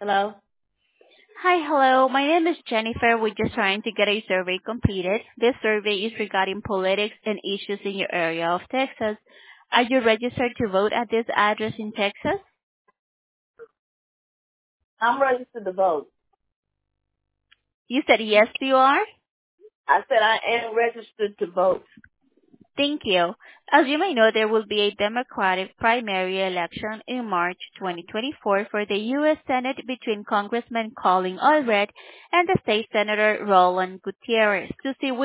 Hello? Hi, hello. My name is Jennifer. We're just trying to get a survey completed. This survey is regarding politics and issues in your area of Texas. Are you registered to vote at this address in Texas? I'm registered to vote. You said yes, you are? I said I am registered to vote. Thank you. As you may know, there will be a Democratic primary election in March 2024 for the U.S. Senate between Congressman Colin Allred and the state senator Roland Gutierrez to see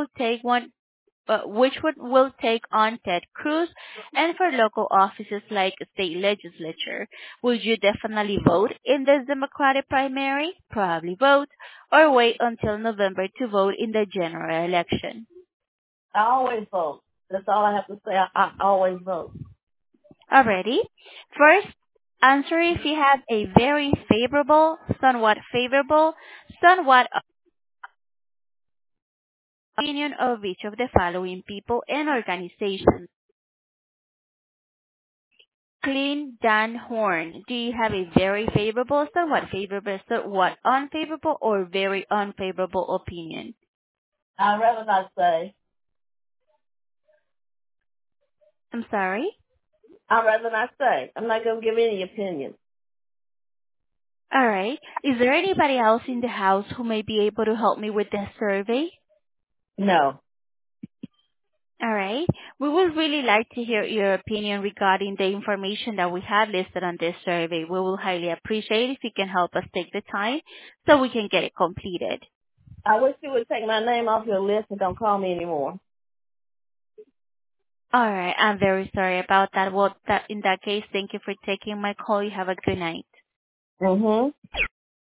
which one will take on Ted Cruz, and for local offices like state legislature. Would you definitely vote in this Democratic primary? Probably vote, or wait until November to vote in the general election. I always vote. That's all I have to say. I always vote. Already? First, answer if you have a very favorable, somewhat opinion of each of the following people and organizations. Clean Dan Horn. Do you have a very somewhat unfavorable, or very unfavorable opinion? I'd rather not say. I'm sorry? I'd rather not say. I'm not going to give any opinion. Alright. Is there anybody else in the house who may be able to help me with this survey? No. Alright. We would really like to hear your opinion regarding the information that we have listed on this survey. We will highly appreciate if you can help us take the time so we can get it completed. I wish you would take my name off your list and don't call me anymore. Alright. I'm very sorry about that. Well, in that case, thank you for taking my call. You have a good night. Mm-hmm.